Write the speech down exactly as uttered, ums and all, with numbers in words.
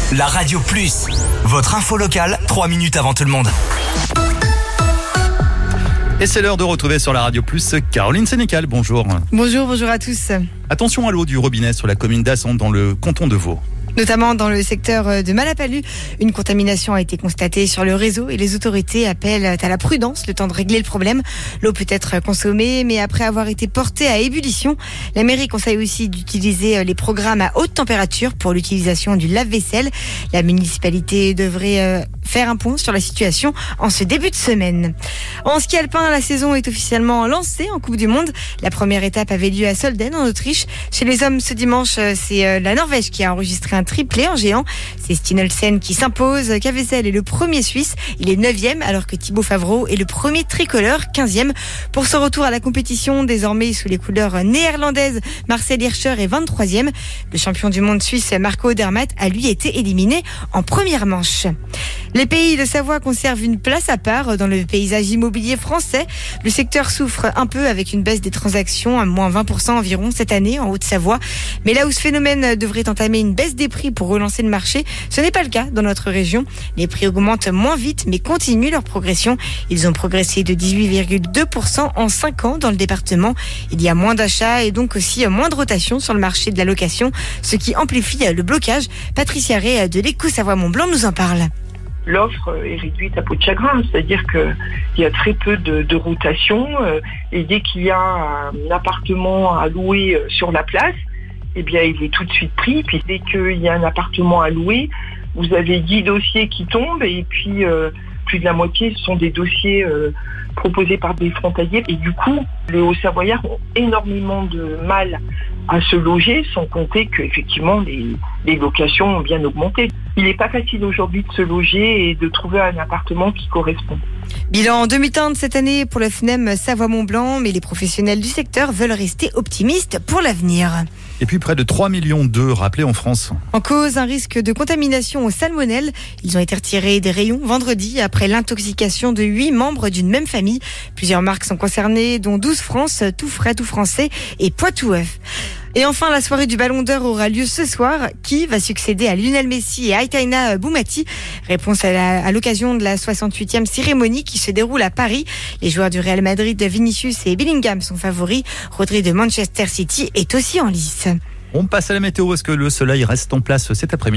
La Radio Plus, votre info locale, trois minutes avant tout le monde. Et c'est l'heure de retrouver sur la Radio Plus Caroline Sénécal. Bonjour. Bonjour, bonjour à tous. Attention à l'eau du robinet sur la commune d'Assante dans le canton de Vaud. Notamment dans le secteur de Malapalus, une contamination a été constatée sur le réseau et les autorités appellent à la prudence le temps de régler le problème. L'eau peut être consommée, mais après avoir été portée à ébullition, la mairie conseille aussi d'utiliser les programmes à haute température pour l'utilisation du lave-vaisselle. La municipalité devrait faire un point sur la situation en ce début de semaine. En ski alpin, la saison est officiellement lancée en Coupe du Monde. La première étape avait lieu à Solden en Autriche. Chez les hommes ce dimanche, c'est la Norvège qui a enregistré un triplé en géant. C'est Stinolsen qui s'impose. Cavessel est le premier Suisse. Il est neuvième alors que Thibaut Favreau est le premier tricolore, quinzième. Pour son retour à la compétition, désormais sous les couleurs néerlandaises, Marcel Hirscher est vingt-troisième. Le champion du monde suisse Marco Odermatt a lui été éliminé en première manche. Les pays de Savoie conservent une place à part dans le paysage immobilier français. Le secteur souffre un peu avec une baisse des transactions, à moins vingt pour cent environ cette année en Haute-Savoie. Mais là où ce phénomène devrait entamer une baisse des prix pour relancer le marché, ce n'est pas le cas dans notre région. Les prix augmentent moins vite mais continuent leur progression. Ils ont progressé de dix-huit virgule deux pour cent en cinq ans dans le département. Il y a moins d'achats et donc aussi moins de rotation sur le marché de la location, ce qui amplifie le blocage. Patricia Rey de l'Éco-Savoie-Mont-Blanc nous en parle. L'offre est réduite à peau de chagrin, c'est-à-dire qu'il y a très peu de, de rotation et dès qu'il y a un appartement à louer sur la place, eh bien il est tout de suite pris. Puis dès qu'il y a un appartement à louer, vous avez dix dossiers qui tombent et puis euh, plus de la moitié sont des dossiers euh, proposés par des frontaliers. Et du coup, les Hauts-Savoyards ont énormément de mal à se loger, sans compter qu'effectivement les, les locations ont bien augmenté. Il n'est pas facile aujourd'hui de se loger et de trouver un appartement qui correspond. Bilan en demi-teinte cette année pour le F N E M Savoie-Mont-Blanc, mais les professionnels du secteur veulent rester optimistes pour l'avenir. Et puis près de trois millions d'œufs rappelés en France. En cause, un risque de contamination au salmonelle. Ils ont été retirés des rayons vendredi après l'intoxication de huit membres d'une même famille. Plusieurs marques sont concernées, dont douze France, Tout Frais, Tout Français et Poitou-Œuf. Et enfin, la soirée du Ballon d'Or aura lieu ce soir. Qui va succéder à Lionel Messi et Aïtaïna Boumati? Réponse à, la, à l'occasion de la soixante-huitième cérémonie qui se déroule à Paris. Les joueurs du Real Madrid, Vinicius et Bellingham sont favoris. Rodri de Manchester City est aussi en lice. On passe à la météo. Est-ce que le soleil reste en place cet après-midi?